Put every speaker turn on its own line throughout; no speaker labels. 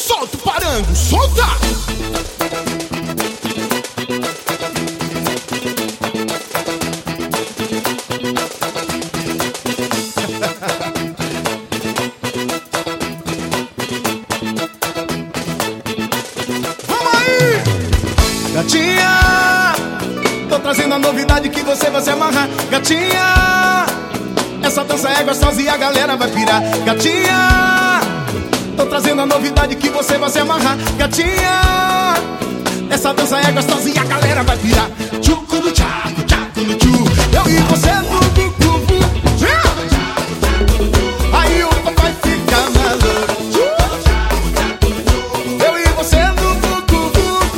Solta o parango, solta! Vamos aí! Gatinha, tô trazendo a novidade que você vai se amarrar. Gatinha, essa dança é gostosa e a galera vai pirar. Gatinha, tô trazendo a novidade que você vai se amarrar. Gatinha, essa dança é gostosa e a galera vai pirar. Tchucu no tchaco, tchaco no tchu. Eu e você no bucu. Aí o papai fica maluco. Eu e você no bucu.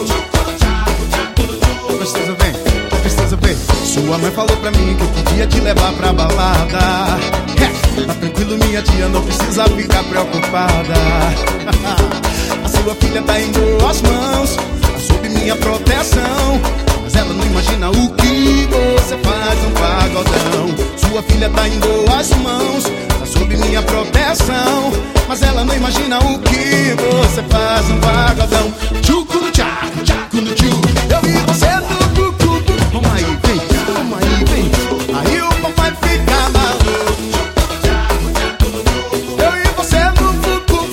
Gostoso bem, gostoso bem. Sua mãe falou pra mim que eu podia te levar pra balada. Tá tranquilo, minha tia, não precisa ficar preocupada. A sua filha tá em boas mãos, tá sob minha proteção. Mas ela não imagina o que você faz no pagodão. Sua filha tá em boas mãos, tá sob minha proteção. Mas ela não imagina o que você faz no pagodão. Tchucu no tchaco, tchaco no tchu. Eu e você no bucu. Vamos aí, vem, vamos aí, vem. Aí o papai fica maluco. Eu e você no bucu.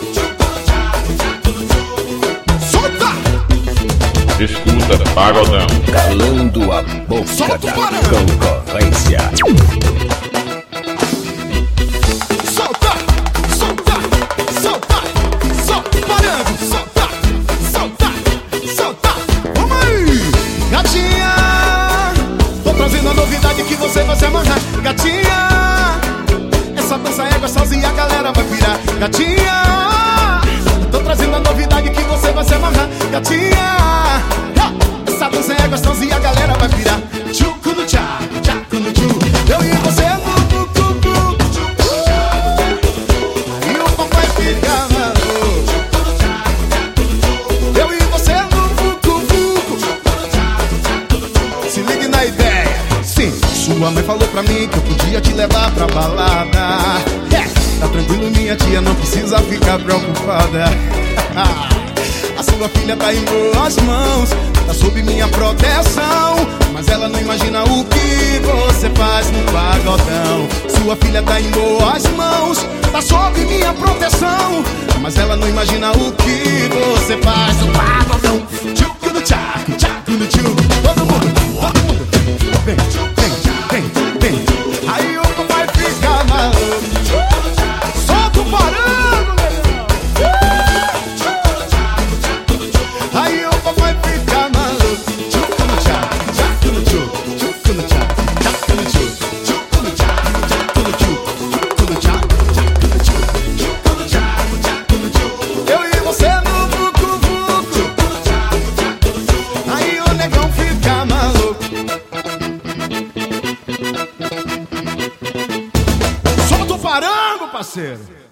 Solta!
Escuta, pagodão.
Calando a boca
Solta o
da
barulho.
concorrência.
Solta, solta, solta, solta o parango, solta, solta, solta. Vamos aí! Gatinha, tô trazendo a novidade que você vai se amarrar. Gatinha, essa dança é gostosa e a galera vai pirar. Gatinha, tô trazendo a novidade que você vai se amarrar. Gatinha, essa dança é gostosa e a galera vai pirar. Tchucu no tchaco, tchaco no tchu. Eu e você no bucu. Aí o papai fica maluco. Eu e você no bucu. Se ligue na ideia. Sim, sua mãe falou pra mim que eu podia te levar pra balada. Tá tranquilo, minha tia, não precisa ficar preocupada. A sua filha tá em boas mãos, tá sob minha proteção. Mas ela não imagina o que você faz no pagodão. Sua filha tá em boas mãos, tá sob minha proteção. Mas ela não imagina o que você faz no pagodão. Tchucu no tchaco, tchaco no tchu. Todo mundo, vem, vem, vem, vem. Aí o papai fica maluco. Solta o parango, meu irmão. Aí o papai fica maluco. Tchucu no tchaco, tchaco no tchu. Tchucu no tchaco, tchaco no tchu. Tchucu no tchaco, tchaco no tchu. Tchucu no tchaco, tchaco no tchu. Tchucu no tchaco, tchaco no tchu. Eu e você no bucu. Aí o negão fica maluco. Solta o parango, parceiro.